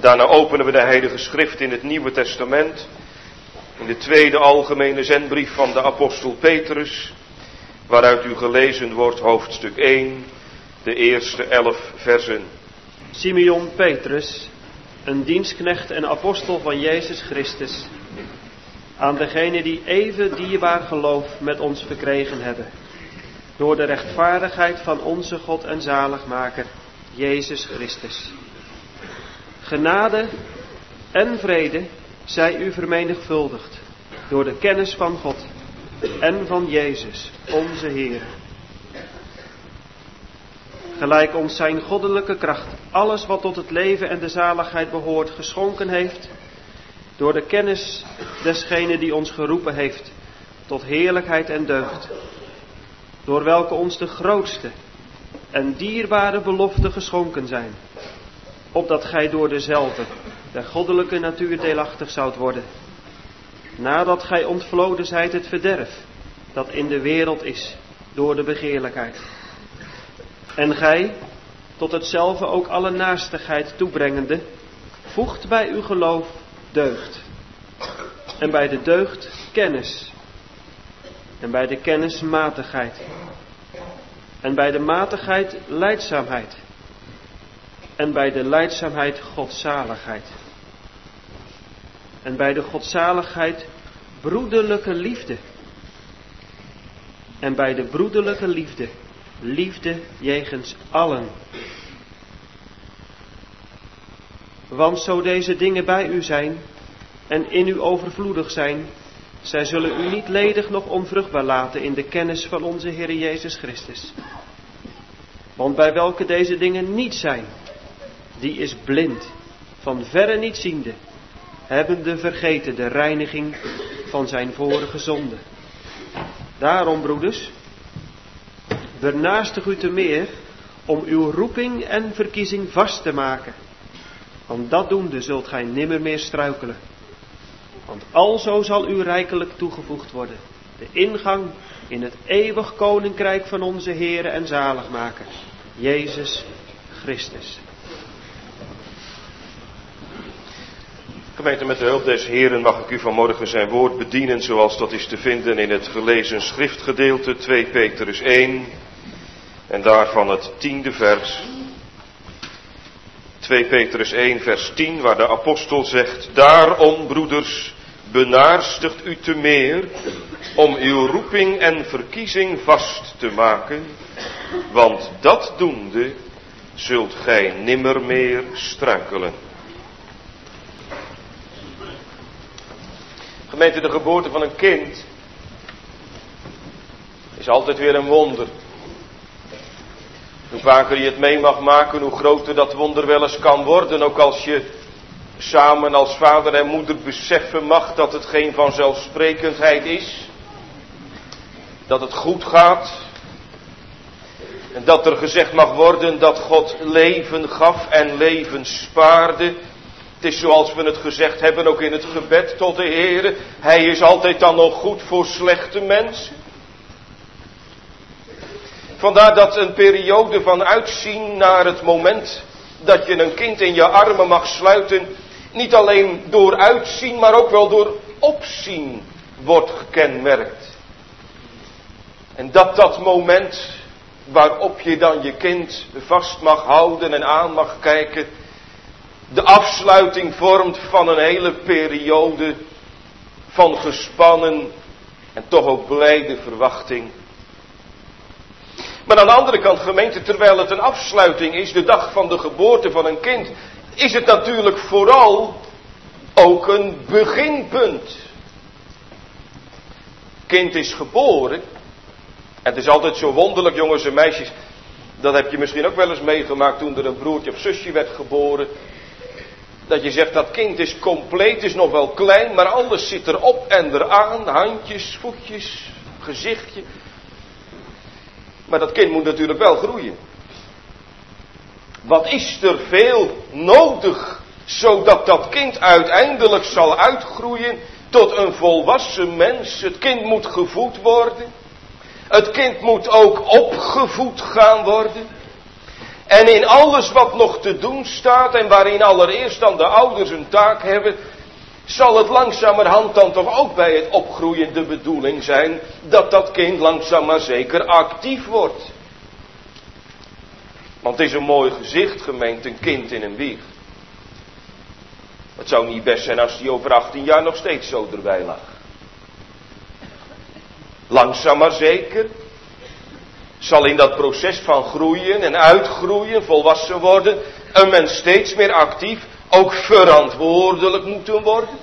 Daarna openen we de Heilige Schrift in het Nieuwe Testament. In de tweede algemene zendbrief van de apostel Petrus. Waaruit u gelezen wordt hoofdstuk 1, de eerste 11 versen. Simeon Petrus, een dienstknecht en apostel van Jezus Christus. Aan degenen die even dierbaar geloof met ons verkregen hebben. Door de rechtvaardigheid van onze God en zaligmaker, Jezus Christus. Genade en vrede zij u vermenigvuldigd door de kennis van God en van Jezus, onze Heer. Gelijk ons zijn goddelijke kracht alles wat tot het leven en de zaligheid behoort geschonken heeft, door de kennis desgene die ons geroepen heeft tot heerlijkheid en deugd, door welke ons de grootste en dierbare beloften geschonken zijn, opdat gij door dezelfde der goddelijke natuur deelachtig zoudt worden, nadat gij ontvloden zijt het verderf dat in de wereld is door de begeerlijkheid. En gij, tot hetzelfde ook alle naastigheid toebrengende, voegt bij uw geloof deugd. En bij de deugd kennis. En bij de kennis matigheid. En bij de matigheid lijdzaamheid. En bij de lijdzaamheid godzaligheid. En bij de godzaligheid broederlijke liefde. En bij de broederlijke liefde, liefde jegens allen. Want zo deze dingen bij u zijn en in u overvloedig zijn, zij zullen u niet ledig noch onvruchtbaar laten in de kennis van onze Heer Jezus Christus. Want bij welke deze dingen niet zijn, die is blind, van verre niet ziende, hebbende vergeten de reiniging van zijn vorige zonde. Daarom, broeders, vernaastig u te meer om uw roeping en verkiezing vast te maken. Want dat doende zult gij nimmer meer struikelen. Want alzo zal u rijkelijk toegevoegd worden de ingang in het eeuwig koninkrijk van onze Heere en zaligmaker, Jezus Christus. Gemeente, met de hulp des Heeren mag ik u vanmorgen zijn woord bedienen zoals dat is te vinden in het gelezen schriftgedeelte 2 Petrus 1 en daarvan het 10e vers. 2 Petrus 1 vers 10 waar de apostel zegt: Daarom, broeders, benaarstigt u te meer om uw roeping en verkiezing vast te maken, want dat doende zult gij nimmer meer struikelen. Gemeente, de geboorte van een kind is altijd weer een wonder. Hoe vaker je het mee mag maken, hoe groter dat wonder wel eens kan worden. Ook als je samen als vader en moeder beseffen mag dat het geen vanzelfsprekendheid is. Dat het goed gaat. En dat er gezegd mag worden dat God leven gaf en leven spaarde. Het is zoals we het gezegd hebben ook in het gebed tot de Heere. Hij is altijd dan nog goed voor slechte mensen. Vandaar dat een periode van uitzien naar het moment dat je een kind in je armen mag sluiten, niet alleen door uitzien, maar ook wel door opzien wordt gekenmerkt. En dat moment waarop je dan je kind vast mag houden en aan mag kijken, de afsluiting vormt van een hele periode van gespannen en toch ook blijde verwachting. Maar aan de andere kant, gemeente, terwijl het een afsluiting is, de dag van de geboorte van een kind, is het natuurlijk vooral ook een beginpunt. Kind is geboren. En het is altijd zo wonderlijk, jongens en meisjes, dat heb je misschien ook wel eens meegemaakt toen er een broertje of zusje werd geboren. Dat je zegt, dat kind is compleet, is nog wel klein, maar alles zit erop en eraan. Handjes, voetjes, gezichtje. Maar dat kind moet natuurlijk wel groeien. Wat is er veel nodig, zodat dat kind uiteindelijk zal uitgroeien tot een volwassen mens. Het kind moet gevoed worden. Het kind moet ook opgevoed gaan worden. En in alles wat nog te doen staat en waarin allereerst dan de ouders een taak hebben, zal het langzamerhand dan toch ook bij het opgroeien de bedoeling zijn dat dat kind langzaam maar zeker actief wordt. Want het is een mooi gezicht, gemeente, een kind in een wieg. Het zou niet best zijn als die over 18 jaar nog steeds zo erbij lag. Langzaam maar zeker zal in dat proces van groeien en uitgroeien, volwassen worden, een mens steeds meer actief, ook verantwoordelijk moeten worden.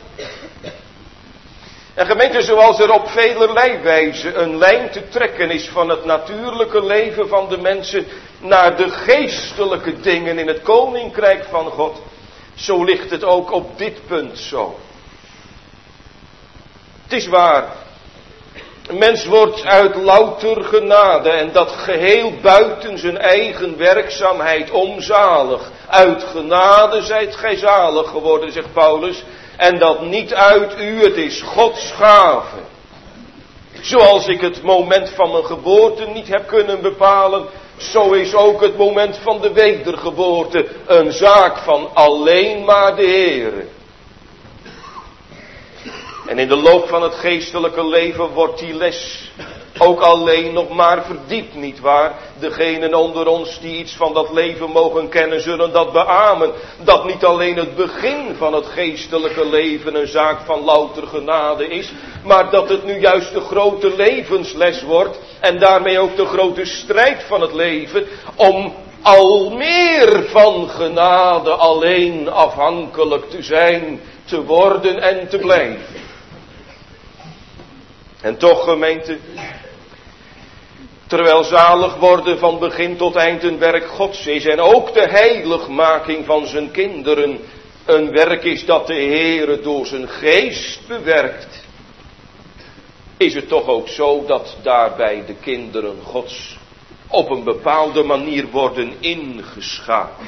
En gemeente, zoals er op velerlei wijze een lijn te trekken is van het natuurlijke leven van de mensen naar de geestelijke dingen in het koninkrijk van God, zo ligt het ook op dit punt zo. Het is waar, een mens wordt uit louter genade en dat geheel buiten zijn eigen werkzaamheid omzalig. Uit genade zijt gij zalig geworden, zegt Paulus, en dat niet uit u, het is Gods gave. Zoals ik het moment van mijn geboorte niet heb kunnen bepalen, zo is ook het moment van de wedergeboorte een zaak van alleen maar de Heere. En in de loop van het geestelijke leven wordt die les ook alleen nog maar verdiept, nietwaar? Degenen onder ons die iets van dat leven mogen kennen, zullen dat beamen. Dat niet alleen het begin van het geestelijke leven een zaak van louter genade is, maar dat het nu juist de grote levensles wordt en daarmee ook de grote strijd van het leven om al meer van genade alleen afhankelijk te zijn, te worden en te blijven. En toch, gemeente, terwijl zalig worden van begin tot eind een werk Gods is en ook de heiligmaking van zijn kinderen een werk is dat de Heere door zijn geest bewerkt, is het toch ook zo dat daarbij de kinderen Gods op een bepaalde manier worden ingeschakeld.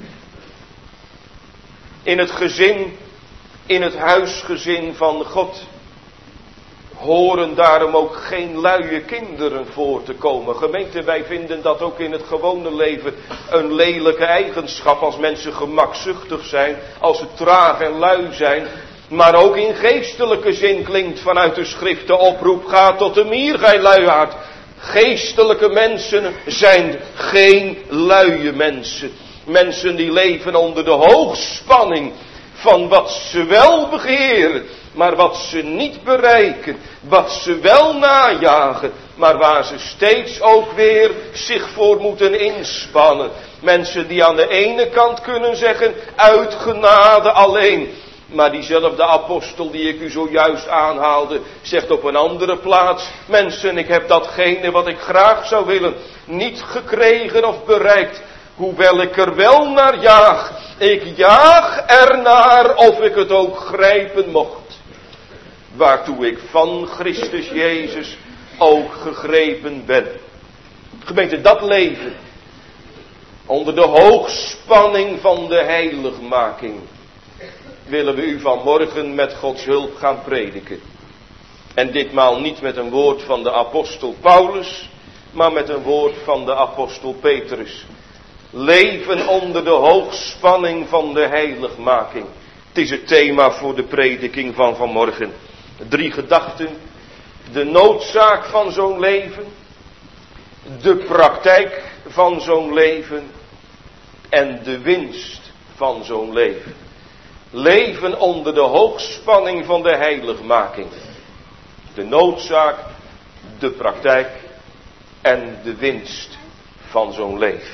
In het gezin, in het huisgezin van God, horen daarom ook geen luie kinderen voor te komen. Gemeente, wij vinden dat ook in het gewone leven een lelijke eigenschap als mensen gemakzuchtig zijn, als ze traag en lui zijn. Maar ook in geestelijke zin klinkt vanuit de schrift de oproep, ga tot de mier, gij luiaard. Geestelijke mensen zijn geen luie mensen. Mensen die leven onder de hoogspanning van wat ze wel begeren, maar wat ze niet bereiken, wat ze wel najagen, maar waar ze steeds ook weer zich voor moeten inspannen. Mensen die aan de ene kant kunnen zeggen, uit genade alleen. Maar diezelfde apostel die ik u zojuist aanhaalde, zegt op een andere plaats, mensen, ik heb datgene wat ik graag zou willen, niet gekregen of bereikt, hoewel ik er wel naar jaag. Ik jaag ernaar of ik het ook grijpen mocht. Waartoe ik van Christus Jezus ook gegrepen ben. Gemeente, dat leven onder de hoogspanning van de heiligmaking willen we u vanmorgen met Gods hulp gaan prediken. En ditmaal niet met een woord van de apostel Paulus, maar met een woord van de apostel Petrus. Leven onder de hoogspanning van de heiligmaking. Het is het thema voor de prediking van vanmorgen. 3 gedachten. De noodzaak van zo'n leven. De praktijk van zo'n leven. En de winst van zo'n leven. Leven onder de hoogspanning van de heiligmaking. De noodzaak, de praktijk en de winst van zo'n leven.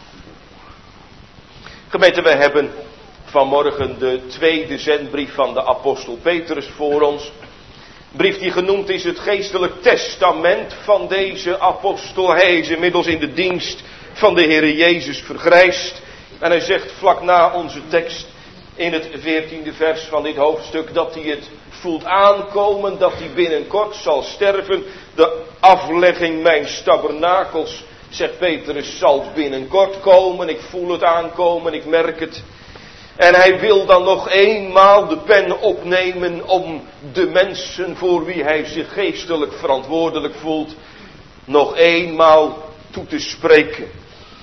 Gemeente, wij hebben vanmorgen de tweede zendbrief van de apostel Petrus voor ons. Een brief die genoemd is het geestelijk testament van deze apostel. Hij is inmiddels in de dienst van de Heere Jezus vergrijsd. En hij zegt vlak na onze tekst in het 14e vers van dit hoofdstuk dat hij het voelt aankomen, dat hij binnenkort zal sterven. De aflegging mijns tabernakels, zegt Petrus, zal binnenkort komen. Ik voel het aankomen, ik merk het. En hij wil dan nog eenmaal de pen opnemen om de mensen voor wie hij zich geestelijk verantwoordelijk voelt, nog eenmaal toe te spreken.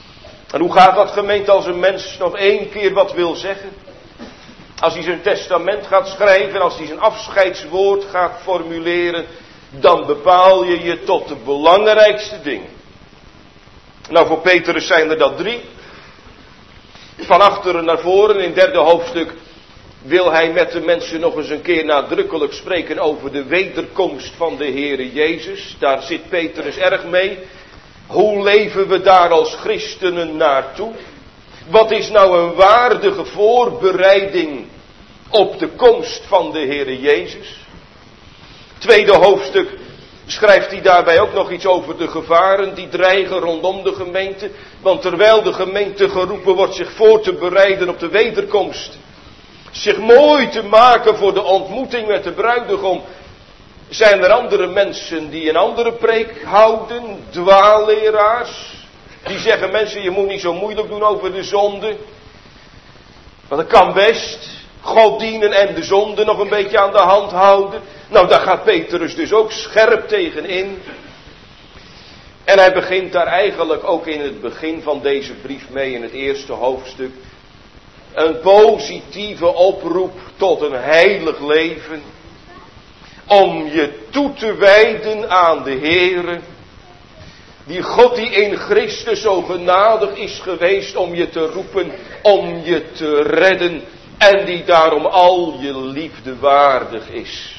En hoe gaat dat, gemeente, als een mens nog 1 keer wat wil zeggen? Als hij zijn testament gaat schrijven, als hij zijn afscheidswoord gaat formuleren, dan bepaal je je tot de belangrijkste dingen. Nou, voor Petrus zijn er dat 3. Van achteren naar voren, in het 3e hoofdstuk, wil hij met de mensen nog eens een keer nadrukkelijk spreken over de wederkomst van de Heere Jezus. Daar zit Petrus erg mee. Hoe leven we daar als christenen naartoe? Wat is nou een waardige voorbereiding op de komst van de Heere Jezus? 2e hoofdstuk schrijft hij daarbij ook nog iets over de gevaren die dreigen rondom de gemeente. Want terwijl de gemeente geroepen wordt zich voor te bereiden op de wederkomst, zich mooi te maken voor de ontmoeting met de bruidegom, zijn er andere mensen die een andere preek houden, dwaalleraars, die zeggen: mensen, je moet niet zo moeilijk doen over de zonde, want dat kan best, God dienen en de zonde nog een beetje aan de hand houden. Nou, daar gaat Petrus dus ook scherp tegen in. En hij begint daar eigenlijk ook in het begin van deze brief mee, in het 1e hoofdstuk, een positieve oproep tot een heilig leven. Om je toe te wijden aan de Heere. Die God die in Christus zo genadig is geweest om je te roepen, om je te redden. En die daarom al je liefde waardig is.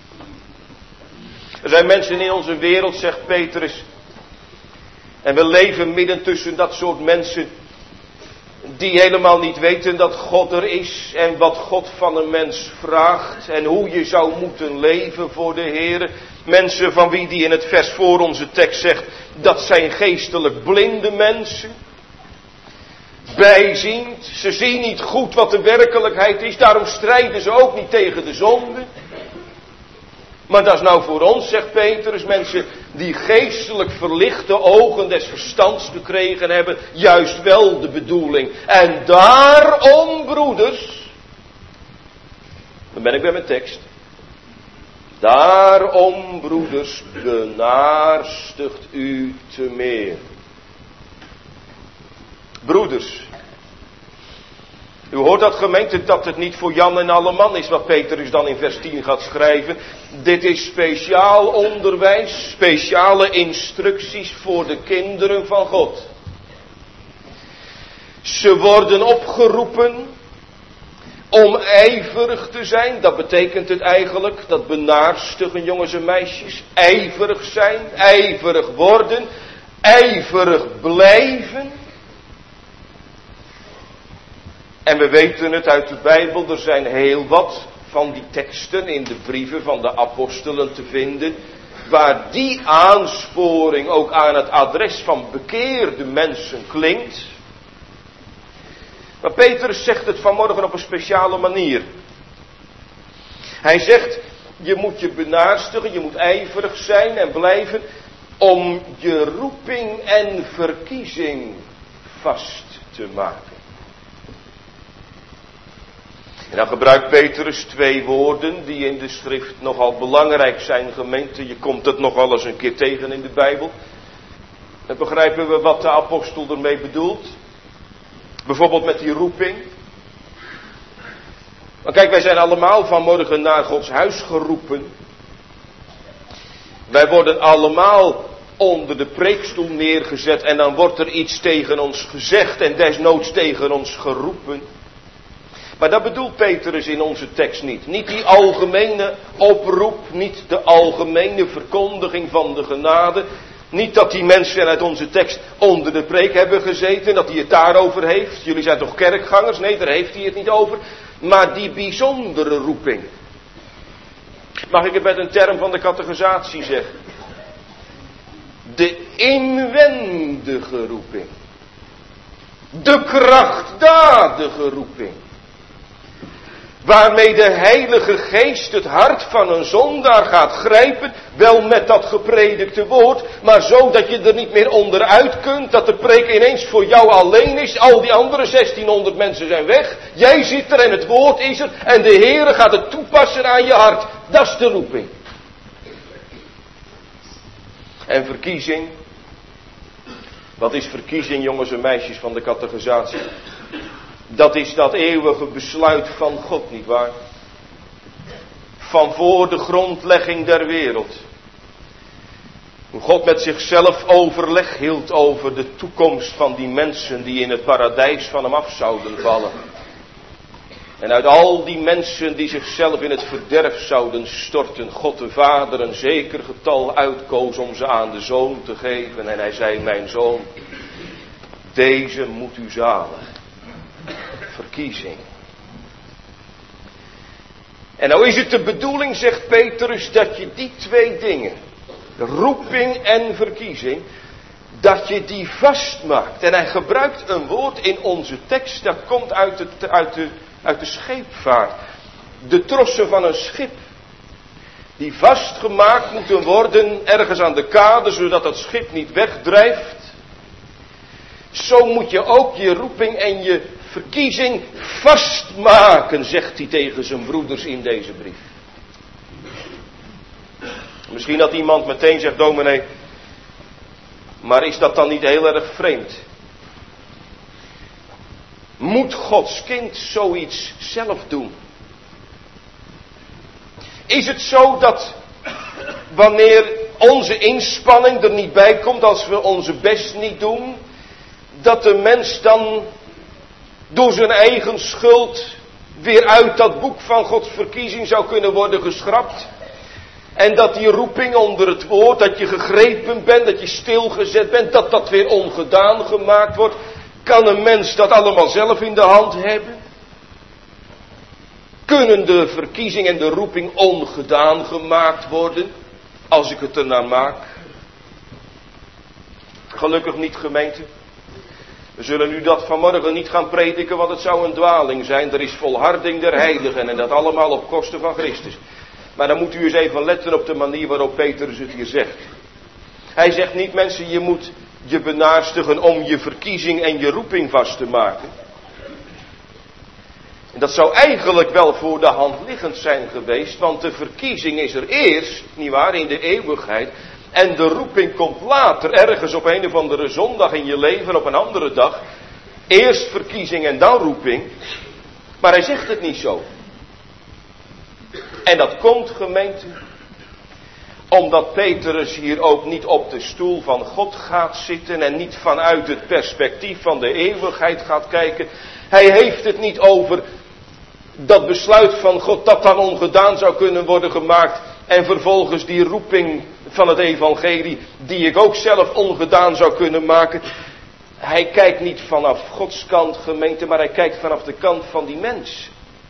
Er zijn mensen in onze wereld, zegt Petrus. En we leven midden tussen dat soort mensen, die helemaal niet weten dat God er is en wat God van een mens vraagt en hoe je zou moeten leven voor de Heer. Mensen van wie die in het vers voor onze tekst zegt, dat zijn geestelijk blinde mensen. Bijziend, ze zien niet goed wat de werkelijkheid is, daarom strijden ze ook niet tegen de zonde. Maar dat is nou voor ons, zegt Petrus, mensen die geestelijk verlichte ogen des verstands gekregen hebben, juist wel de bedoeling. En daarom, broeders, dan ben ik bij mijn tekst. Daarom, broeders, benaarstigt u te meer. Broeders, u hoort dat, gemeente, dat het niet voor Jan en alle man is wat Petrus dan in vers 10 gaat schrijven. Dit is speciaal onderwijs, speciale instructies voor de kinderen van God. Ze worden opgeroepen om ijverig te zijn. Dat betekent het eigenlijk, dat benaarstigen, jongens en meisjes. Ijverig zijn, ijverig worden, ijverig blijven. En we weten het uit de Bijbel, er zijn heel wat van die teksten in de brieven van de apostelen te vinden, waar die aansporing ook aan het adres van bekeerde mensen klinkt. Maar Petrus zegt het vanmorgen op een speciale manier. Hij zegt, je moet je benaarstigen, je moet ijverig zijn en blijven om je roeping en verkiezing vast te maken. En dan gebruikt Petrus 2 woorden die in de schrift nogal belangrijk zijn, gemeente. Je komt het nogal eens een keer tegen in de Bijbel. Dan begrijpen we wat de apostel ermee bedoelt. Bijvoorbeeld met die roeping. Maar kijk, wij zijn allemaal vanmorgen naar Gods huis geroepen. Wij worden allemaal onder de preekstoel neergezet en dan wordt er iets tegen ons gezegd en desnoods tegen ons geroepen. Maar dat bedoelt Petrus in onze tekst niet. Niet die algemene oproep, niet de algemene verkondiging van de genade. Niet dat die mensen uit onze tekst onder de preek hebben gezeten, dat hij het daarover heeft. Jullie zijn toch kerkgangers? Nee, daar heeft hij het niet over. Maar die bijzondere roeping. Mag ik het met een term van de catechisatie zeggen? De inwendige roeping. De krachtdadige roeping. Waarmee de Heilige Geest het hart van een zondaar gaat grijpen. Wel met dat gepredikte woord. Maar zo dat je er niet meer onderuit kunt. Dat de preek ineens voor jou alleen is. Al die andere 1600 mensen zijn weg. Jij zit er en het woord is er. En de Heere gaat het toepassen aan je hart. Dat is de roeping. En verkiezing. Wat is verkiezing, jongens en meisjes van de catechisatie? Dat is dat eeuwige besluit van God, nietwaar? Van voor de grondlegging der wereld. Hoe God met zichzelf overleg hield over de toekomst van die mensen die in het paradijs van hem af zouden vallen. En uit al die mensen die zichzelf in het verderf zouden storten, God de Vader een zeker getal uitkoos om ze aan de Zoon te geven. En hij zei, mijn Zoon, deze moet u zalen. Verkiezing. En nou is het de bedoeling, zegt Petrus, dat je die twee dingen, roeping en verkiezing, dat je die vastmaakt. En hij gebruikt een woord in onze tekst, dat komt uit de scheepvaart. De trossen van een schip, die vastgemaakt moeten worden ergens aan de kade, zodat het schip niet wegdrijft. Zo moet je ook je roeping en je verkiezing vastmaken, zegt hij tegen zijn broeders in deze brief. Misschien dat iemand meteen zegt, dominee, maar is dat dan niet heel erg vreemd? Moet Gods kind zoiets zelf doen? Is het zo dat wanneer onze inspanning er niet bij komt, als we onze best niet doen, dat de mens dan door zijn eigen schuld weer uit dat boek van Gods verkiezing zou kunnen worden geschrapt? En dat die roeping onder het woord, dat je gegrepen bent, dat je stilgezet bent, dat dat weer ongedaan gemaakt wordt? Kan een mens dat allemaal zelf in de hand hebben? Kunnen de verkiezing en de roeping ongedaan gemaakt worden, als ik het ernaar maak? Gelukkig niet, gemeente. We zullen nu dat vanmorgen niet gaan prediken, want het zou een dwaling zijn. Er is volharding der heiligen en dat allemaal op kosten van Christus. Maar dan moet u eens even letten op de manier waarop Petrus het hier zegt. Hij zegt niet, mensen, je moet je benaarstigen om je verkiezing en je roeping vast te maken. En dat zou eigenlijk wel voor de hand liggend zijn geweest, want de verkiezing is er eerst, nietwaar, in de eeuwigheid. En de roeping komt later, ergens op een of andere zondag in je leven, op een andere dag. Eerst verkiezing en dan roeping. Maar hij zegt het niet zo. En dat komt, gemeente, omdat Petrus hier ook niet op de stoel van God gaat zitten en niet vanuit het perspectief van de eeuwigheid gaat kijken. Hij heeft het niet over dat besluit van God dat dan ongedaan zou kunnen worden gemaakt. En vervolgens die roeping van het evangelie die ik ook zelf ongedaan zou kunnen maken. Hij kijkt niet vanaf Gods kant, gemeente, maar hij kijkt vanaf de kant van die mens.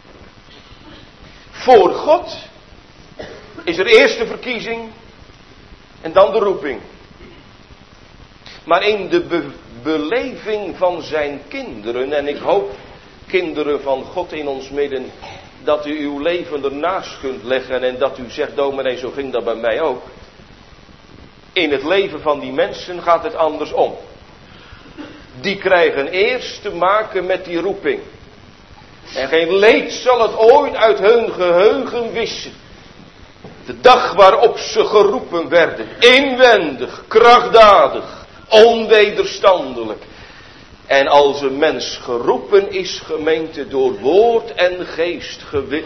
Voor God is er eerst de verkiezing en dan de roeping. Maar in de beleving van zijn kinderen, en ik hoop kinderen van God in ons midden, dat u uw leven ernaast kunt leggen en dat u zegt, dominee, zo ging dat bij mij ook. In het leven van die mensen gaat het andersom. Die krijgen eerst te maken met die roeping. En geen leed zal het ooit uit hun geheugen wissen. De dag waarop ze geroepen werden. Inwendig, krachtdadig, onwederstandelijk. En als een mens geroepen is, gemeente, door woord en geest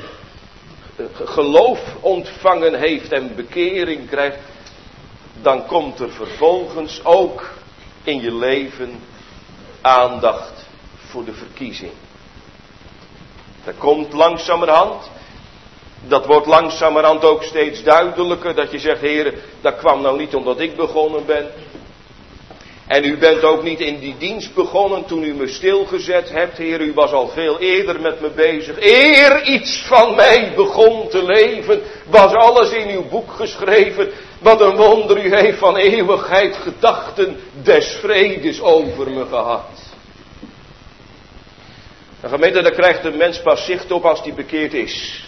geloof ontvangen heeft en bekering krijgt, dan komt er vervolgens ook in je leven aandacht voor de verkiezing. Dat komt langzamerhand. Dat wordt langzamerhand ook steeds duidelijker. Dat je zegt, Heere, dat kwam nou niet omdat ik begonnen ben. En u bent ook niet in die dienst begonnen toen u me stilgezet hebt. Heer, u was al veel eerder met me bezig. Eer iets van mij begon te leven, was alles in uw boek geschreven. Wat een wonder, u heeft van eeuwigheid gedachten des vredes over me gehad. En gemeente, daar krijgt de mens pas zicht op als die bekeerd is.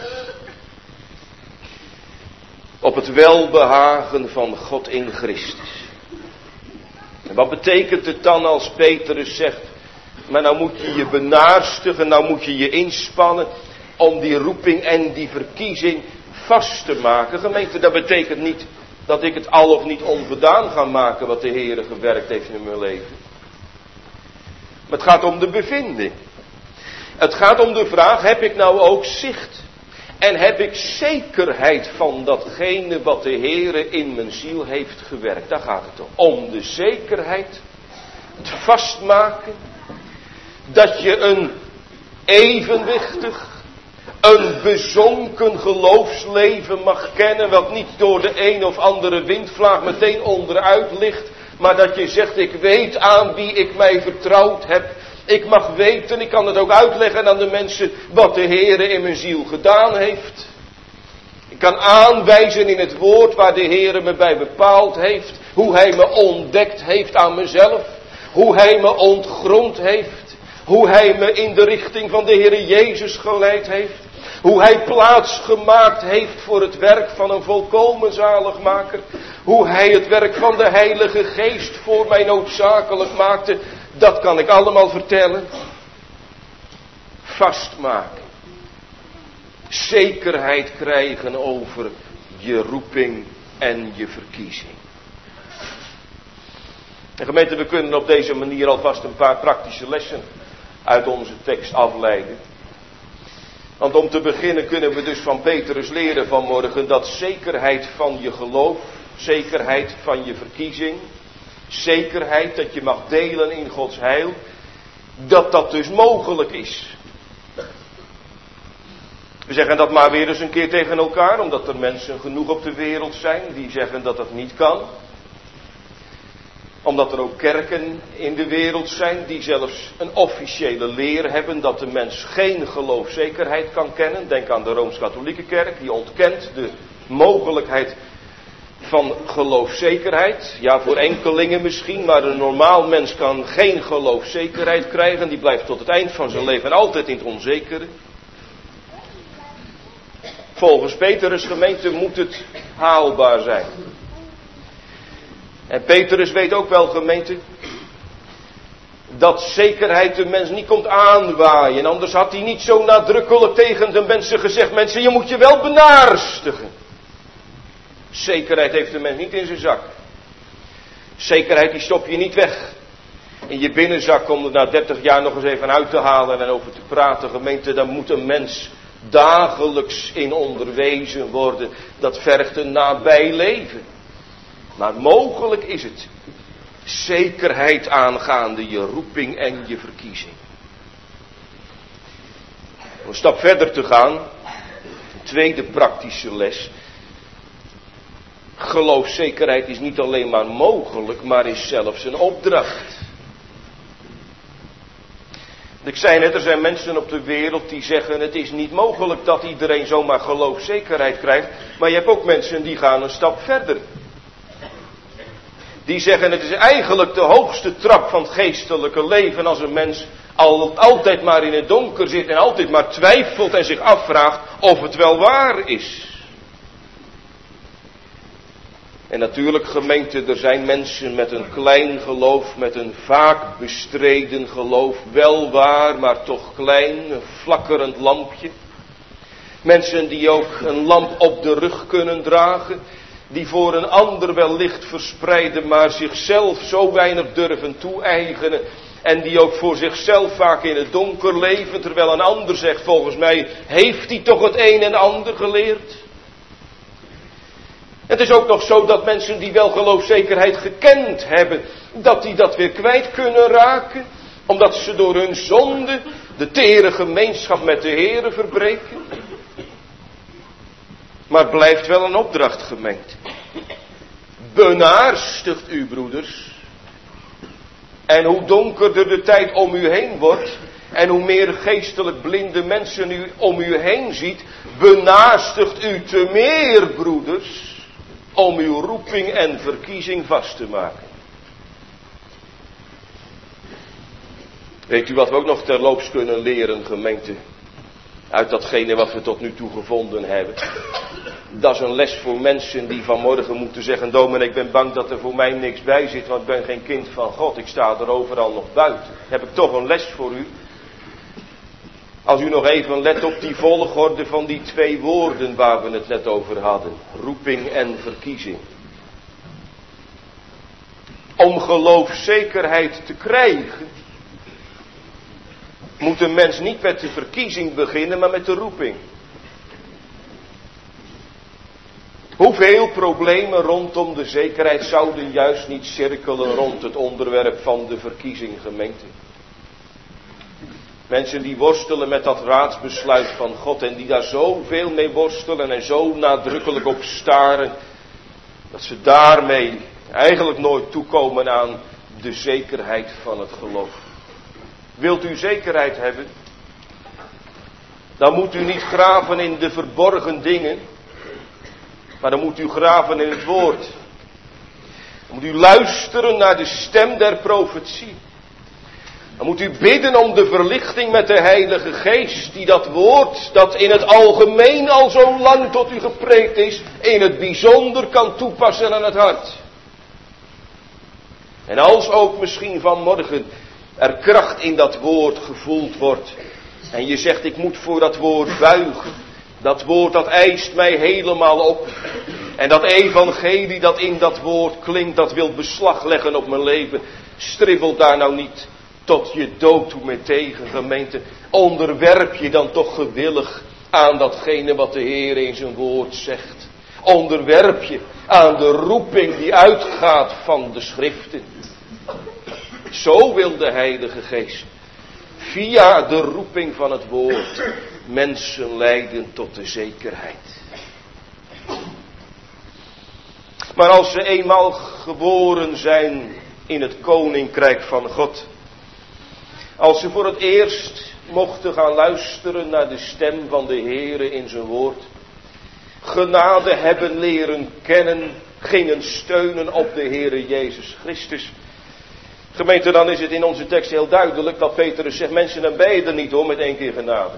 Op het welbehagen van God in Christus. En wat betekent het dan als Petrus zegt, maar nou moet je je benaarstigen, nou moet je je inspannen om die roeping en die verkiezing vast te maken. Gemeente, dat betekent niet dat ik het al of niet ongedaan ga maken wat de Heere gewerkt heeft in mijn leven. Maar het gaat om de bevinding. Het gaat om de vraag, heb ik nou ook zicht? En heb ik zekerheid van datgene wat de Heere in mijn ziel heeft gewerkt? Daar gaat het om de zekerheid. Het vastmaken. Dat je een evenwichtig, een bezonken geloofsleven mag kennen. Wat niet door de een of andere windvlaag meteen onderuit ligt. Maar dat je zegt, ik weet aan wie ik mij vertrouwd heb. Ik mag weten, ik kan het ook uitleggen aan de mensen wat de Heere in mijn ziel gedaan heeft. Ik kan aanwijzen in het woord waar de Heere me bij bepaald heeft. Hoe Hij me ontdekt heeft aan mezelf. Hoe Hij me ontgrond heeft. Hoe Hij me in de richting van de Heere Jezus geleid heeft. Hoe Hij plaats gemaakt heeft voor het werk van een volkomen zaligmaker. Hoe Hij het werk van de Heilige Geest voor mij noodzakelijk maakte. Dat kan ik allemaal vertellen. Vastmaken. Zekerheid krijgen over je roeping en je verkiezing. En gemeente, we kunnen op deze manier alvast een paar praktische lessen uit onze tekst afleiden. Want om te beginnen kunnen we dus van Petrus leren vanmorgen dat zekerheid van je geloof, zekerheid van je verkiezing, zekerheid dat je mag delen in Gods heil, dat dat dus mogelijk is. We zeggen dat maar weer eens een keer tegen elkaar, omdat er mensen genoeg op de wereld zijn die zeggen dat dat niet kan. Omdat er ook kerken in de wereld zijn die zelfs een officiële leer hebben dat de mens geen geloofzekerheid kan kennen. Denk aan de Rooms-Katholieke Kerk, die ontkent de mogelijkheid van geloofzekerheid. Ja, voor enkelingen misschien, maar een normaal mens kan geen geloofzekerheid krijgen. Die blijft tot het eind van zijn leven altijd in het onzekere. Volgens Petrus gemeente moet het haalbaar zijn. En Petrus weet ook wel, gemeente, dat zekerheid de mens niet komt aanwaaien. Anders had hij niet zo nadrukkelijk tegen de mensen gezegd, mensen, je moet je wel benaarstigen. Zekerheid heeft de mens niet in zijn zak. Zekerheid die stop je niet weg in je binnenzak om er na 30 jaar nog eens even uit te halen en over te praten. Gemeente, daar moet een mens dagelijks in onderwezen worden. Dat vergt een nabij leven. Maar mogelijk is het. Zekerheid aangaande je roeping en je verkiezing. Om een stap verder te gaan. Een tweede praktische les. Geloofszekerheid is niet alleen maar mogelijk, maar is zelfs een opdracht. Ik zei net, er zijn mensen op de wereld die zeggen het is niet mogelijk dat iedereen zomaar geloofszekerheid krijgt. Maar je hebt ook mensen die gaan een stap verder. Die zeggen het is eigenlijk de hoogste trap van het geestelijke leven als een mens altijd maar in het donker zit en altijd maar twijfelt en zich afvraagt of het wel waar is. En natuurlijk gemeente, er zijn mensen met een klein geloof, met een vaak bestreden geloof, wel waar, maar toch klein, een flakkerend lampje. Mensen die ook een lamp op de rug kunnen dragen, die voor een ander wel licht verspreiden, maar zichzelf zo weinig durven toe-eigenen. En die ook voor zichzelf vaak in het donker leven, terwijl een ander zegt, volgens mij heeft hij toch het een en ander geleerd. Het is ook nog zo dat mensen die wel geloofzekerheid gekend hebben, dat die dat weer kwijt kunnen raken. Omdat ze door hun zonde de tere gemeenschap met de Heere verbreken. Maar het blijft wel een opdracht, gemeente. Benaarstigt u, broeders. En hoe donkerder de tijd om u heen wordt, en hoe meer geestelijk blinde mensen u om u heen ziet, benaarstigt u te meer, broeders, om uw roeping en verkiezing vast te maken. Weet u wat we ook nog terloops kunnen leren, gemeente? Uit datgene wat we tot nu toe gevonden hebben. Dat is een les voor mensen die vanmorgen moeten zeggen, dominee, ik ben bang dat er voor mij niks bij zit, want ik ben geen kind van God. Ik sta er overal nog buiten. Heb ik toch een les voor u? Als u nog even let op die volgorde van die twee woorden waar we het net over hadden. Roeping en verkiezing. Om geloofszekerheid te krijgen, moet een mens niet met de verkiezing beginnen, maar met de roeping. Hoeveel problemen rondom de zekerheid zouden juist niet cirkelen rond het onderwerp van de verkiezing, gemeente? Mensen die worstelen met dat raadsbesluit van God en die daar zoveel mee worstelen en zo nadrukkelijk op staren, dat ze daarmee eigenlijk nooit toekomen aan de zekerheid van het geloof. Wilt u zekerheid hebben? Dan moet u niet graven in de verborgen dingen, maar dan moet u graven in het woord. Dan moet u luisteren naar de stem der profetie. Dan moet u bidden om de verlichting met de Heilige Geest, die dat woord, dat in het algemeen al zo lang tot u gepreekt is, in het bijzonder kan toepassen aan het hart. En als ook misschien vanmorgen er kracht in dat woord gevoeld wordt, en je zegt, ik moet voor dat woord buigen. Dat woord dat eist mij helemaal op. En dat evangelie dat in dat woord klinkt, dat wil beslag leggen op mijn leven. Stribbel daar nou niet tot je dood toe mee tegen, gemeente. Onderwerp je dan toch gewillig aan datgene wat de Heer in zijn woord zegt. Onderwerp je aan de roeping die uitgaat van de schriften. Zo wil de Heilige Geest via de roeping van het woord mensen leiden tot de zekerheid. Maar als ze eenmaal geboren zijn in het koninkrijk van God, als ze voor het eerst mochten gaan luisteren naar de stem van de Heere in zijn woord, genade hebben leren kennen, gingen steunen op de Heere Jezus Christus. Gemeente, dan is het in onze tekst heel duidelijk dat Petrus zegt, mensen, dan ben je er niet hoor met 1 keer genade.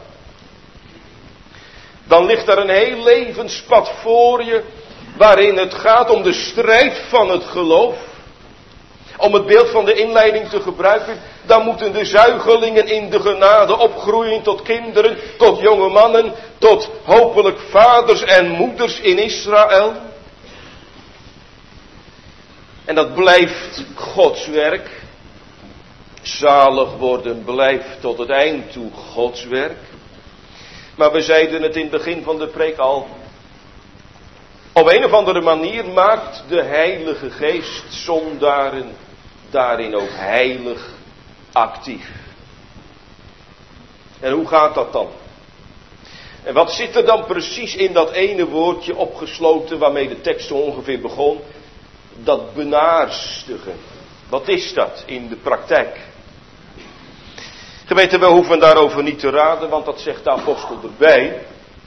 Dan ligt er een heel levenspad voor je, waarin het gaat om de strijd van het geloof. Om het beeld van de inleiding te gebruiken, dan moeten de zuigelingen in de genade opgroeien tot kinderen, tot jonge mannen, tot hopelijk vaders en moeders in Israël. En dat blijft Gods werk. Zalig worden blijft tot het eind toe Gods werk. Maar we zeiden het in het begin van de preek al. Op een of andere manier maakt de Heilige Geest zondaren daarin ook heilig actief. En hoe gaat dat dan? En wat zit er dan precies in dat ene woordje opgesloten waarmee de tekst zo ongeveer begon? Dat benaarstigen. Wat is dat in de praktijk? Gemeente, we hoeven daarover niet te raden, want dat zegt de apostel erbij.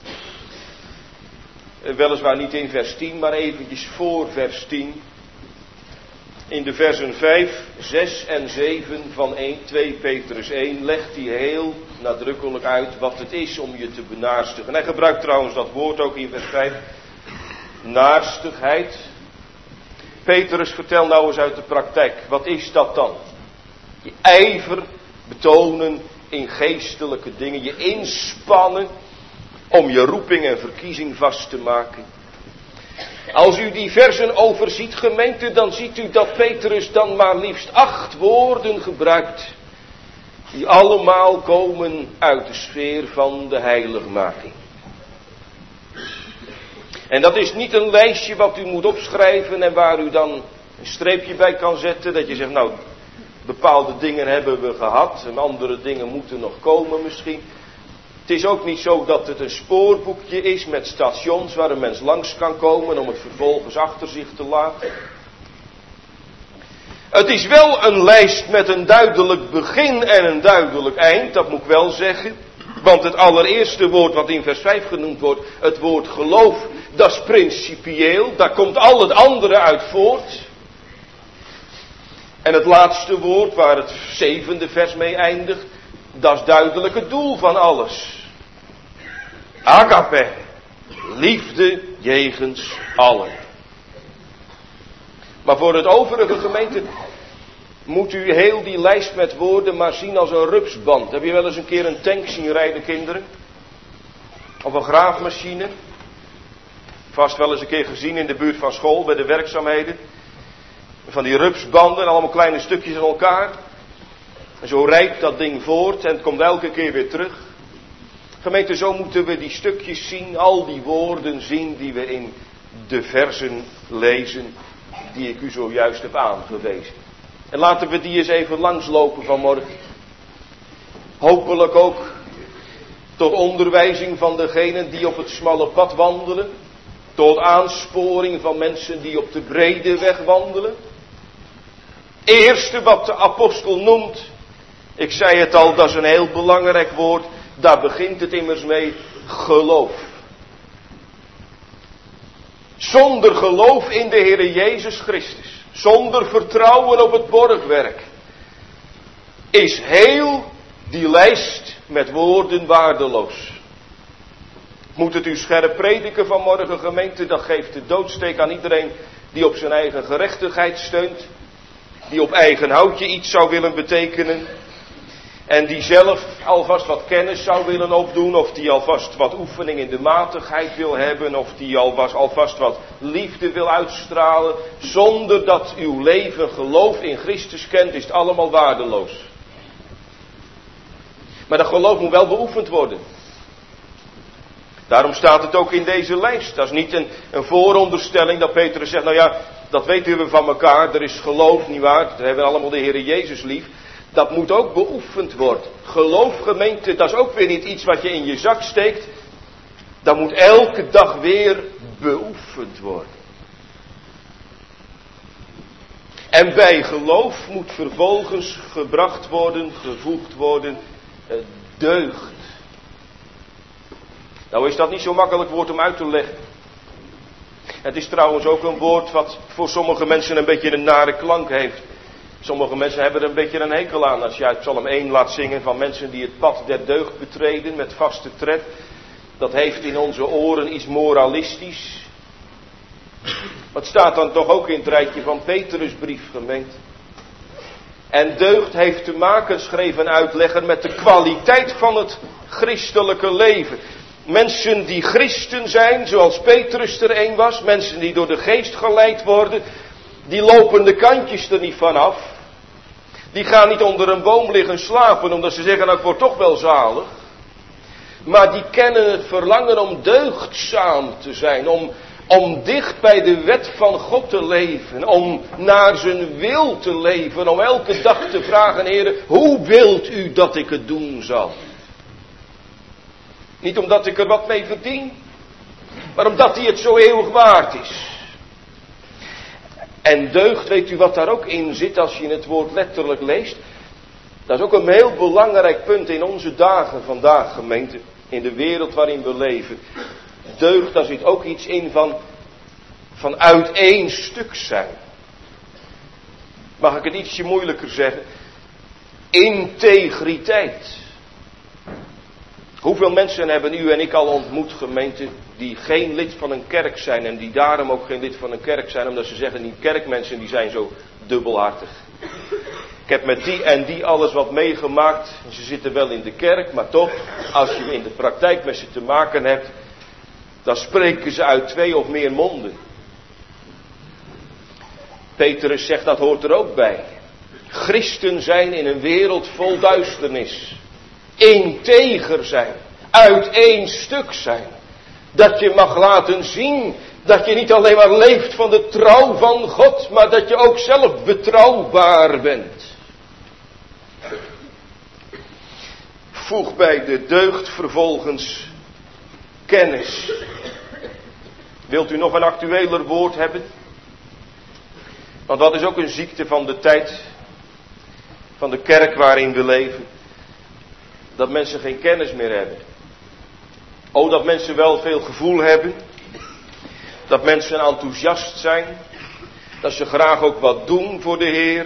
Weliswaar niet in vers 10, maar eventjes voor vers 10. In de versen 5, 6 en 7 van 2 Petrus 1 legt hij heel nadrukkelijk uit wat het is om je te benaarstigen. Hij gebruikt trouwens dat woord ook in vers 5. Naarstigheid. Petrus, vertel nou eens uit de praktijk. Wat is dat dan? Je ijver betonen in geestelijke dingen. Je inspannen om je roeping en verkiezing vast te maken. Als u die versen overziet, gemeente, dan ziet u dat Petrus dan maar liefst 8 woorden gebruikt. Die allemaal komen uit de sfeer van de heiligmaking. En dat is niet een lijstje wat u moet opschrijven en waar u dan een streepje bij kan zetten. Dat je zegt, nou, bepaalde dingen hebben we gehad en andere dingen moeten nog komen misschien. Het is ook niet zo dat het een spoorboekje is met stations waar een mens langs kan komen om het vervolgens achter zich te laten. Het is wel een lijst met een duidelijk begin en een duidelijk eind, dat moet ik wel zeggen. Want het allereerste woord wat in vers 5 genoemd wordt, het woord geloof, dat is principieel, daar komt al het andere uit voort. En het laatste woord, waar het 7e vers mee eindigt, dat is duidelijk het doel van alles. Agape, liefde jegens allen. Maar voor het overige, gemeente, moet u heel die lijst met woorden maar zien als een rupsband. Heb je wel eens een keer een tank zien rijden, kinderen? Of een graafmachine? Vast wel eens een keer gezien in de buurt van school bij de werkzaamheden. van die rupsbanden, allemaal kleine stukjes aan elkaar. En zo rijpt dat ding voort en het komt elke keer weer terug. Gemeente, zo moeten we die stukjes zien, al die woorden zien die we in de versen lezen, die ik u zojuist heb aangewezen. En laten we die eens even langslopen vanmorgen. Hopelijk ook tot onderwijzing van degenen die op het smalle pad wandelen. Tot aansporing van mensen die op de brede weg wandelen. Eerste wat de apostel noemt, ik zei het al, dat is een heel belangrijk woord. Daar begint het immers mee, geloof. Zonder geloof in de Heere Jezus Christus, zonder vertrouwen op het borgwerk, is heel die lijst met woorden waardeloos. Moet het u scherp prediken vanmorgen, gemeente, dat geeft de doodsteek aan iedereen die op zijn eigen gerechtigheid steunt, die op eigen houtje iets zou willen betekenen, en die zelf alvast wat kennis zou willen opdoen, of die alvast wat oefening in de matigheid wil hebben, of die alvast wat liefde wil uitstralen. Zonder dat uw leven geloof in Christus kent, is het allemaal waardeloos. Maar dat geloof moet wel beoefend worden. Daarom staat het ook in deze lijst. Dat is niet een vooronderstelling dat Petrus zegt, nou ja, dat weten we van elkaar, er is geloof, nietwaar, we hebben allemaal de Heere Jezus lief. Dat moet ook beoefend worden. Geloof, gemeente, dat is ook weer niet iets wat je in je zak steekt. Dat moet elke dag weer beoefend worden. En bij geloof moet vervolgens gebracht worden, gevoegd worden, deugd. Nou is dat niet zo makkelijk woord om uit te leggen. Het is trouwens ook een woord wat voor sommige mensen een beetje een nare klank heeft. Sommige mensen hebben er een beetje een hekel aan als je uit Psalm 1 laat zingen van mensen die het pad der deugd betreden met vaste tred. Dat heeft in onze oren iets moralistisch. Maar het staat dan toch ook in het rijtje van Petrus' brief, gemeente. En deugd heeft te maken, schreef een uitlegger, met de kwaliteit van het christelijke leven. Mensen die christen zijn, zoals Petrus er een was, mensen die door de geest geleid worden, die lopen de kantjes er niet van af. Die gaan niet onder een boom liggen slapen, omdat ze zeggen, nou ik word toch wel zalig. Maar die kennen het verlangen om deugdzaam te zijn, om dicht bij de wet van God te leven, om naar zijn wil te leven, om elke dag te vragen, Heere, hoe wilt u dat ik het doen zal? Niet omdat ik er wat mee verdien, maar omdat hij het zo eeuwig waard is. En deugd, weet u wat daar ook in zit als je het woord letterlijk leest? Dat is ook een heel belangrijk punt in onze dagen vandaag, gemeente. In de wereld waarin we leven. Deugd, daar zit ook iets in van uit één stuk zijn. Mag ik het ietsje moeilijker zeggen? Integriteit. Hoeveel mensen hebben u en ik al ontmoet, gemeente, die geen lid van een kerk zijn en die daarom ook geen lid van een kerk zijn, omdat ze zeggen, die kerkmensen die zijn zo dubbelhartig. Ik heb met die en die alles wat meegemaakt, ze zitten wel in de kerk, maar toch, als je in de praktijk met ze te maken hebt, dan spreken ze uit 2 of meer monden. Petrus zegt, dat hoort er ook bij. Christen zijn in een wereld vol duisternis. Integer zijn. Uit één stuk zijn. Dat je mag laten zien dat je niet alleen maar leeft van de trouw van God, maar dat je ook zelf betrouwbaar bent. Voeg bij de deugd vervolgens kennis. Wilt u nog een actueler woord hebben? Want dat is ook een ziekte van de tijd, van de kerk waarin we leven. Dat mensen geen kennis meer hebben. Oh, dat mensen wel veel gevoel hebben. Dat mensen enthousiast zijn. Dat ze graag ook wat doen voor de Heer.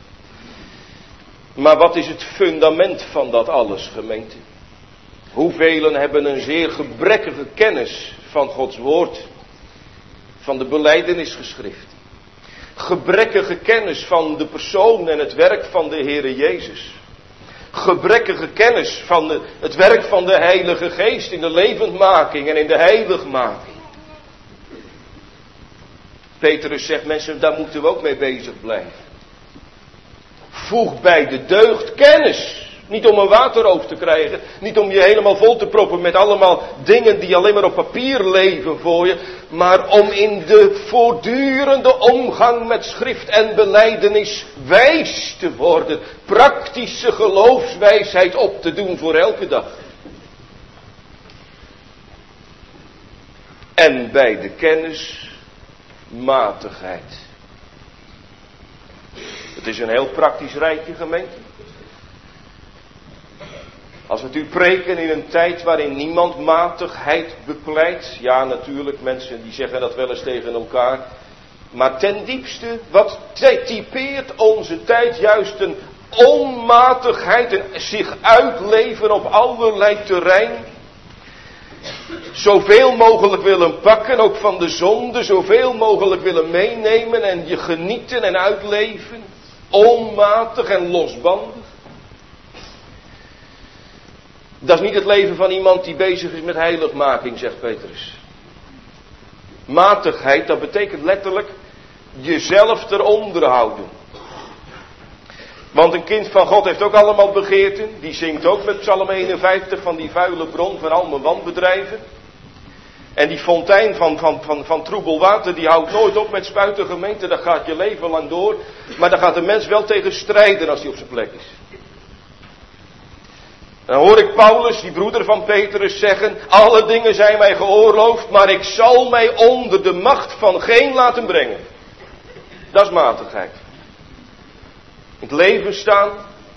Maar wat is het fundament van dat alles, gemeente? Hoevelen hebben een zeer gebrekkige kennis van Gods woord. Van de belijdenisgeschrift. Gebrekkige kennis van de persoon en het werk van de Heere Jezus. Gebrekkige kennis van het werk van de Heilige Geest in de levendmaking en in de heiligmaking. Petrus zegt, mensen, daar moeten we ook mee bezig blijven. Voeg bij de deugd kennis. Niet om een waterhoofd te krijgen. Niet om je helemaal vol te proppen met allemaal dingen die alleen maar op papier leven voor je. Maar om in de voortdurende omgang met schrift en belijdenis wijs te worden. Praktische geloofswijsheid op te doen voor elke dag. En bij de kennis matigheid. Het is een heel praktisch rijtje, gemeente. Als we u preken in een tijd waarin niemand matigheid bepleit. Ja, natuurlijk, mensen die zeggen dat wel eens tegen elkaar. Maar ten diepste, wat typeert onze tijd juist een onmatigheid en zich uitleven op allerlei terrein. Zoveel mogelijk willen pakken, ook van de zonde, zoveel mogelijk willen meenemen en je genieten en uitleven. Onmatig en losbandig. Dat is niet het leven van iemand die bezig is met heiligmaking, zegt Petrus. Matigheid, dat betekent letterlijk jezelf eronder houden. Want een kind van God heeft ook allemaal begeerten. Die zingt ook met Psalm 51 van die vuile bron van al mijn wanbedrijven. En die fontein van troebel water, die houdt nooit op met spuiten, gemeente. Dat gaat je leven lang door. Maar daar gaat de mens wel tegen strijden als hij op zijn plek is. Dan hoor ik Paulus, die broeder van Petrus, zeggen: alle dingen zijn mij geoorloofd, maar ik zal mij onder de macht van geen laten brengen. Dat is matigheid. In het leven staan,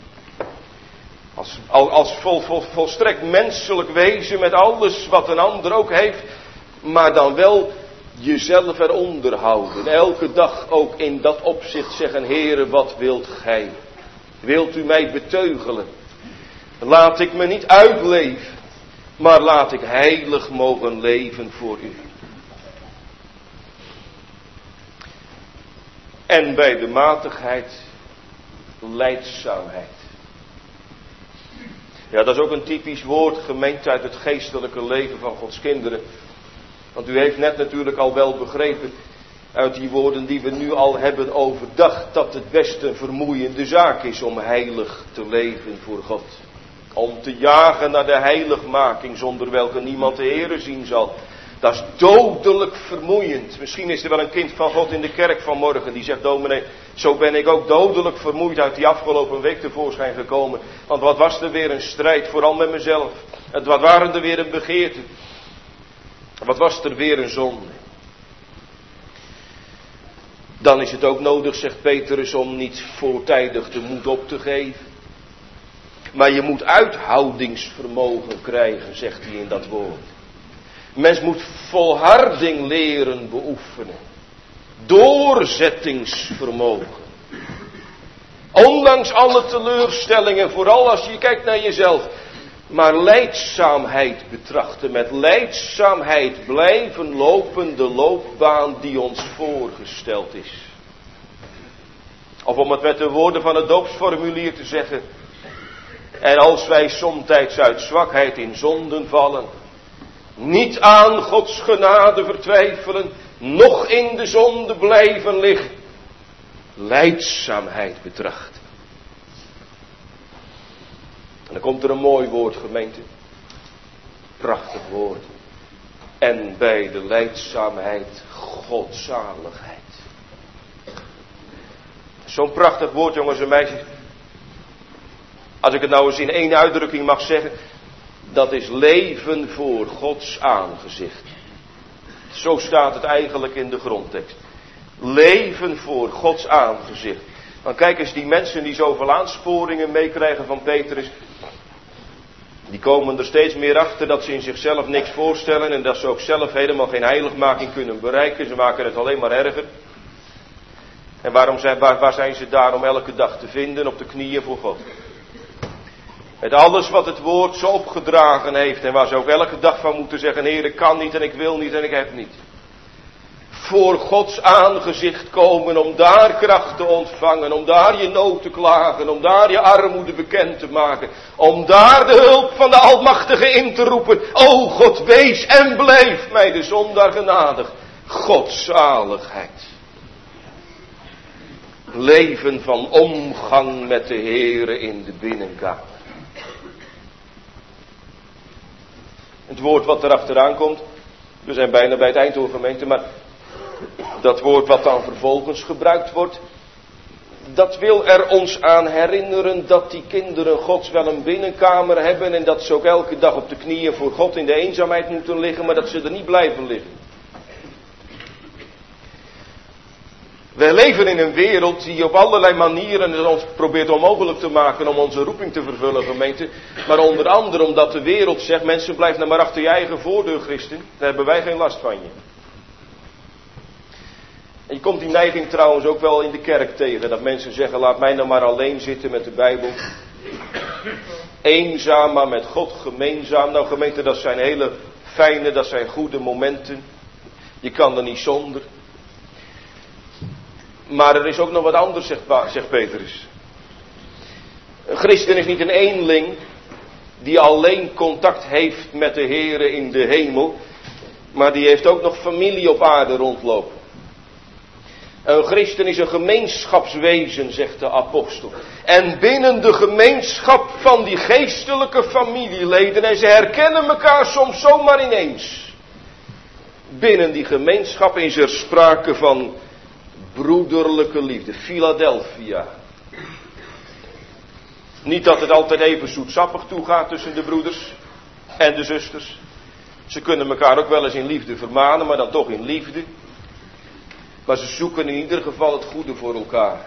als volstrekt menselijk wezen met alles wat een ander ook heeft, maar dan wel jezelf eronder houden. Elke dag ook in dat opzicht zeggen: Heere, wat wilt gij? Wilt u mij beteugelen? Laat ik me niet uitleven, maar laat ik heilig mogen leven voor u. En bij de matigheid, lijdzaamheid. Ja, dat is ook een typisch woord, gemeente, uit het geestelijke leven van Gods kinderen. Want u heeft net natuurlijk al wel begrepen, uit die woorden die we nu al hebben overdacht, dat het best een vermoeiende zaak is om heilig te leven voor God. Om te jagen naar de heiligmaking, zonder welke niemand de Heere zien zal. Dat is dodelijk vermoeiend. Misschien is er wel een kind van God in de kerk vanmorgen die zegt: dominee, zo ben ik ook dodelijk vermoeid uit die afgelopen week tevoorschijn gekomen. Want wat was er weer een strijd, vooral met mezelf. En wat waren er weer een begeerte. Wat was er weer een zonde. Dan is het ook nodig, zegt Petrus, om niet voortijdig de moed op te geven. Maar je moet uithoudingsvermogen krijgen, zegt hij in dat woord. Mens moet volharding leren beoefenen. Doorzettingsvermogen. Ondanks alle teleurstellingen, vooral als je kijkt naar jezelf. Maar lijdzaamheid betrachten. Met lijdzaamheid blijven lopen de loopbaan die ons voorgesteld is. Of om het met de woorden van het doopsformulier te zeggen: en als wij somtijds uit zwakheid in zonden vallen, niet aan Gods genade vertwijfelen, noch in de zonde blijven liggen, lijdzaamheid betrachten. En dan komt er een mooi woord, gemeente. Prachtig woord. En bij de lijdzaamheid godzaligheid. Zo'n prachtig woord, jongens en meisjes. Als ik het nou eens in één uitdrukking mag zeggen, dat is leven voor Gods aangezicht. Zo staat het eigenlijk in de grondtekst. Leven voor Gods aangezicht. Dan kijk eens, die mensen die zoveel aansporingen meekrijgen van Petrus, die komen er steeds meer achter dat ze in zichzelf niks voorstellen en dat ze ook zelf helemaal geen heiligmaking kunnen bereiken. Ze maken het alleen maar erger. En waar zijn ze daarom elke dag te vinden? Op de knieën voor God. Met alles wat het woord zo opgedragen heeft en waar ze ook elke dag van moeten zeggen: Heer, ik kan niet en ik wil niet en ik heb niet. Voor Gods aangezicht komen om daar kracht te ontvangen, om daar je nood te klagen, om daar je armoede bekend te maken, om daar de hulp van de Almachtige in te roepen. O God, wees en blijf mij de zondaar genadig. godzaligheid. Leven van omgang met de Heere in de binnenkamer. Het woord wat er achteraan komt, we zijn bijna bij het eind hoor gemeente, maar dat woord wat dan vervolgens gebruikt wordt, dat wil er ons aan herinneren dat die kinderen Gods wel een binnenkamer hebben en dat ze ook elke dag op de knieën voor God in de eenzaamheid moeten liggen, maar dat ze er niet blijven liggen. Wij leven in een wereld die op allerlei manieren ons probeert onmogelijk te maken om onze roeping te vervullen, gemeente. Maar onder andere omdat de wereld zegt, mensen blijf nou maar achter je eigen voordeur, christen. Daar hebben wij geen last van je. En je komt die neiging trouwens ook wel in de kerk tegen. Dat mensen zeggen, laat mij nou maar alleen zitten met de Bijbel. Eenzaam, maar met God gemeenzaam. Nou gemeente, dat zijn hele fijne, dat zijn goede momenten. Je kan er niet zonder. Maar er is ook nog wat anders, zegt Petrus. Een christen is niet een eenling die alleen contact heeft met de Heere in de hemel. Maar die heeft ook nog familie op aarde rondlopen. Een christen is een gemeenschapswezen, zegt de apostel. En binnen de gemeenschap van die geestelijke familieleden, en ze herkennen elkaar soms zomaar ineens. Binnen die gemeenschap is er sprake van broederlijke liefde, Philadelphia. Niet dat het altijd even zoetsappig toegaat tussen de broeders en de zusters. Ze kunnen elkaar ook wel eens in liefde vermanen, maar dan toch in liefde. Maar ze zoeken in ieder geval het goede voor elkaar.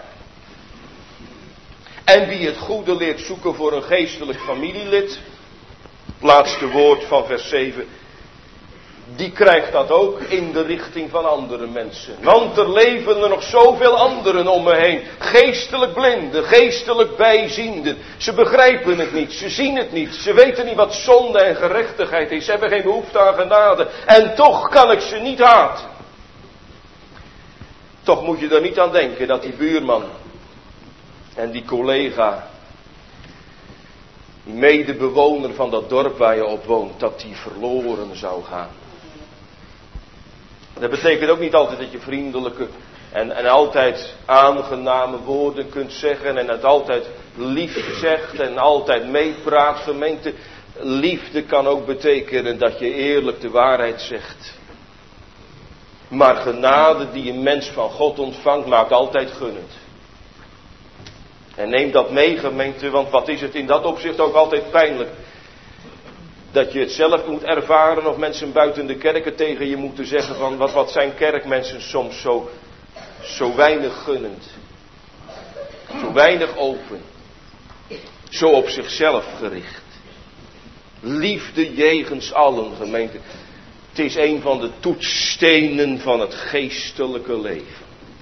En wie het goede leert zoeken voor een geestelijk familielid, het laatste woord van vers 7, die krijgt dat ook in de richting van andere mensen. Want er leven er nog zoveel anderen om me heen. Geestelijk blinden, geestelijk bijzienden. Ze begrijpen het niet, ze zien het niet. Ze weten niet wat zonde en gerechtigheid is. Ze hebben geen behoefte aan genade. En toch kan ik ze niet haten. Toch moet je er niet aan denken dat die buurman en die collega, die medebewoner van dat dorp waar je op woont, dat die verloren zou gaan. Dat betekent ook niet altijd dat je vriendelijke en altijd aangename woorden kunt zeggen en het altijd lief zegt en altijd meepraat, gemeente. Liefde kan ook betekenen dat je eerlijk de waarheid zegt. Maar genade die een mens van God ontvangt, maakt altijd gunnend. En neem dat mee, gemeente, want wat is het in dat opzicht ook altijd pijnlijk. Dat je het zelf moet ervaren of mensen buiten de kerken tegen je moeten zeggen van wat zijn kerkmensen soms zo weinig gunnend. Zo weinig open. Zo op zichzelf gericht. Liefde jegens allen, gemeente. Het is een van de toetsstenen van het geestelijke leven.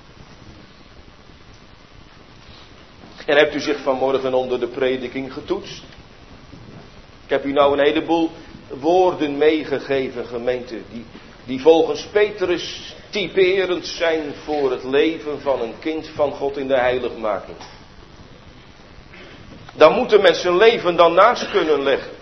En hebt u zich vanmorgen onder de prediking getoetst? Ik heb u nou een heleboel woorden meegegeven, gemeente, die volgens Petrus typerend zijn voor het leven van een kind van God in de heiligmaking. Daar moet een mens zijn leven dan naast kunnen leggen.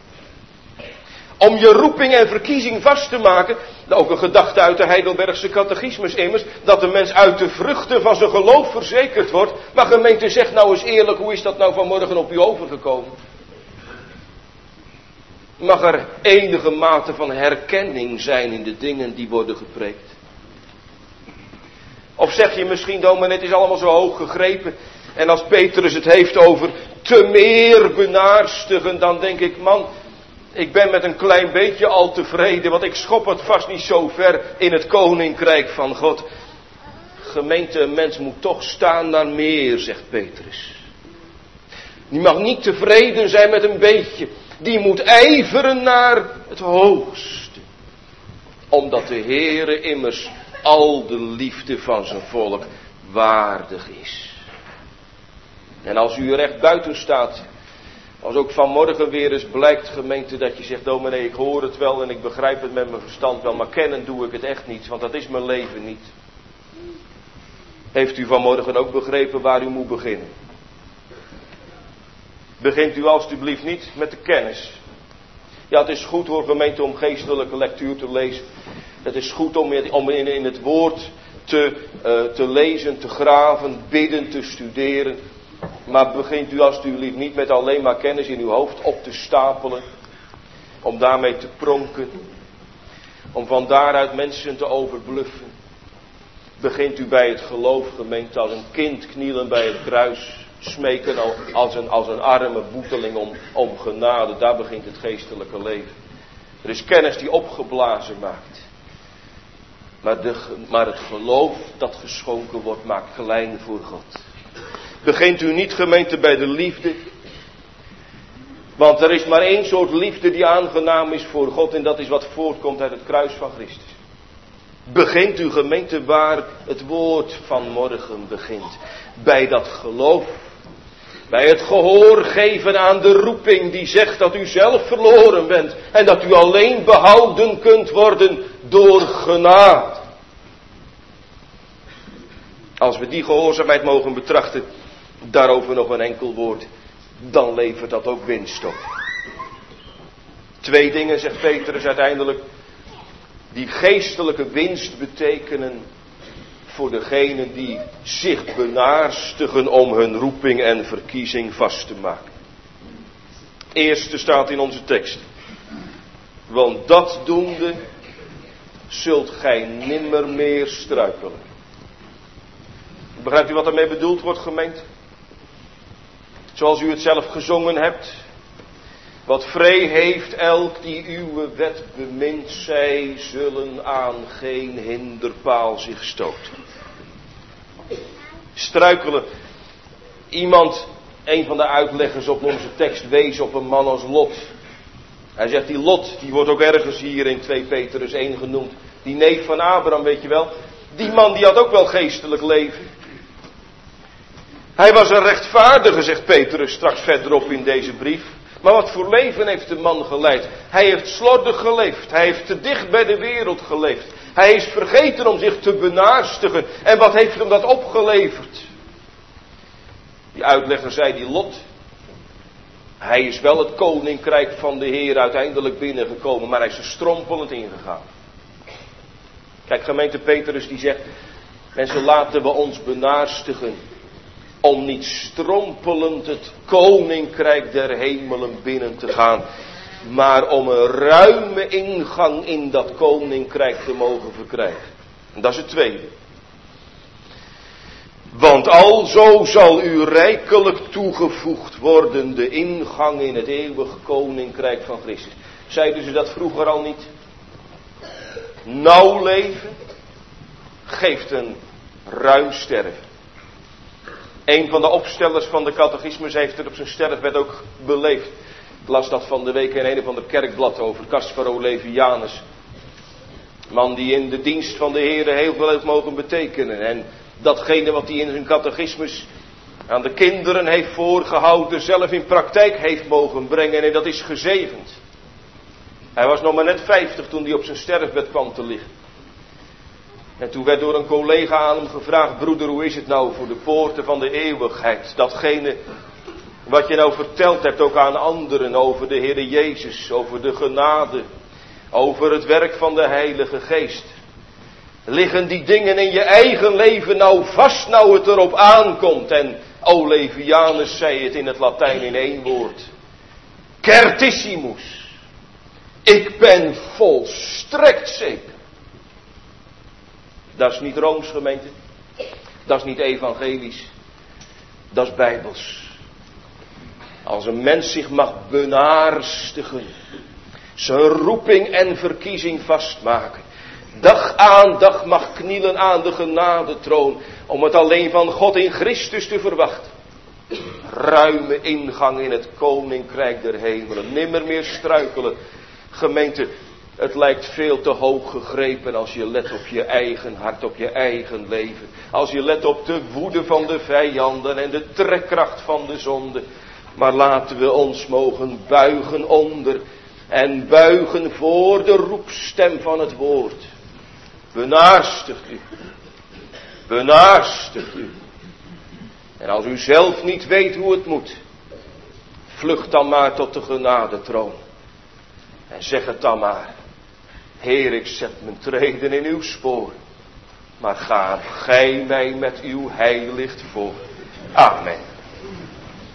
Om je roeping en verkiezing vast te maken, ook een gedachte uit de Heidelbergse catechismus immers, dat de mens uit de vruchten van zijn geloof verzekerd wordt. Maar gemeente, zeg nou eens eerlijk, hoe is dat nou vanmorgen op u overgekomen? Mag er enige mate van herkenning zijn in de dingen die worden gepreekt? Of zeg je misschien, dominee, het is allemaal zo hoog gegrepen. En als Petrus het heeft over te meer benaarstigen, dan denk ik, man, ik ben met een klein beetje al tevreden, want ik schop het vast niet zo ver in het koninkrijk van God. Gemeente, een mens moet toch staan naar meer, zegt Petrus. Die mag niet tevreden zijn met een beetje. Die moet ijveren naar het hoogste. Omdat de Heere immers al de liefde van zijn volk waardig is. En als u er echt buiten staat, als ook vanmorgen weer eens blijkt, gemeente, dat je zegt, dominee, ik hoor het wel en ik begrijp het met mijn verstand wel, maar kennen doe ik het echt niet, want dat is mijn leven niet. Heeft u vanmorgen ook begrepen waar u moet beginnen? Begint u alstublieft niet met de kennis. Ja, het is goed hoor, gemeente, om geestelijke lectuur te lezen. Het is goed om in het woord te lezen, te graven, bidden, te studeren. Maar begint u alstublieft niet met alleen maar kennis in uw hoofd op te stapelen. Om daarmee te pronken. Om van daaruit mensen te overbluffen. Begint u bij het geloof, gemeente, als een kind knielen bij het kruis. Smeken als een arme boeteling om genade. Daar begint het geestelijke leven. Er is kennis die opgeblazen maakt. Maar het geloof dat geschonken wordt, maakt klein voor God. Begint u niet, gemeente, bij de liefde. Want er is maar één soort liefde die aangenaam is voor God. En dat is wat voortkomt uit het kruis van Christus. Begint u, gemeente, waar het woord van morgen begint. Bij dat geloof. Bij het gehoor geven aan de roeping die zegt dat u zelf verloren bent. En dat u alleen behouden kunt worden door genade. Als we die gehoorzaamheid mogen betrachten, daarover nog een enkel woord, dan levert dat ook winst op. 2 dingen, zegt Petrus uiteindelijk, die geestelijke winst betekenen voor degenen die zich benaarstigen om hun roeping en verkiezing vast te maken. Eerste staat in onze tekst. Want dat doende zult gij nimmer meer struikelen. Begrijpt u wat ermee bedoeld wordt, gemeente? Zoals u het zelf gezongen hebt. Wat vree heeft elk die uw wet bemint, zij zullen aan geen hinderpaal zich stoten. Struikelen. Een van de uitleggers op onze tekst, wees op een man als Lot. Hij zegt, die Lot, die wordt ook ergens hier in 2 Petrus 1 genoemd. Die neef van Abraham, weet je wel. Die man die had ook wel geestelijk leven. Hij was een rechtvaardige, zegt Petrus straks verderop in deze brief. Maar wat voor leven heeft de man geleid? Hij heeft slordig geleefd. Hij heeft te dicht bij de wereld geleefd. Hij is vergeten om zich te benaarstigen. En wat heeft hem dat opgeleverd? Die uitlegger zei, die Lot. Hij is wel het koninkrijk van de Heer uiteindelijk binnengekomen. Maar hij is er strompelend ingegaan. Kijk, gemeente Petrus die zegt, mensen, laten we ons benaarstigen. Om niet strompelend het koninkrijk der hemelen binnen te gaan. Maar om een ruime ingang in dat koninkrijk te mogen verkrijgen. En dat is het tweede. Want alzo zal u rijkelijk toegevoegd worden de ingang in het eeuwige koninkrijk van Christus. Zeiden ze dat vroeger al niet? Nauw leven geeft een ruim sterven. Een van de opstellers van de catechismus heeft het op zijn sterfbed ook beleefd. Ik las dat van de week in een of ander kerkblad over Caspar Olevianus. Man die in de dienst van de Heer heel veel heeft mogen betekenen. En datgene wat hij in zijn catechismus aan de kinderen heeft voorgehouden, zelf in praktijk heeft mogen brengen. En dat is gezegend. Hij was nog maar net 50 toen hij op zijn sterfbed kwam te liggen. En toen werd door een collega aan hem gevraagd, broeder, hoe is het nou voor de poorten van de eeuwigheid? Datgene wat je nou verteld hebt ook aan anderen over de Heere Jezus, over de genade, over het werk van de Heilige Geest. Liggen die dingen in je eigen leven nou vast, nou het erop aankomt? En Olevianus zei het in het Latijn in 1 woord. Certissimus. Ik ben volstrekt zeker. Dat is niet Rooms, gemeente. Dat is niet evangelisch. Dat is bijbels. Als een mens zich mag benaarstigen. Zijn roeping en verkiezing vastmaken. Dag aan dag mag knielen aan de genadetroon. Om het alleen van God in Christus te verwachten. Ruime ingang in het koninkrijk der hemelen. Nimmer meer struikelen. Gemeente, het lijkt veel te hoog gegrepen als je let op je eigen hart, op je eigen leven. Als je let op de woede van de vijanden en de trekkracht van de zonde. Maar laten we ons mogen buigen onder en buigen voor de roepstem van het woord. Benaarstigt u. Benaarstigt u. En als u zelf niet weet hoe het moet, vlucht dan maar tot de genadetroon. En zeg het dan maar. Heer, ik zet mijn treden in uw spoor. Maar ga gij mij met uw heilicht voor. Amen.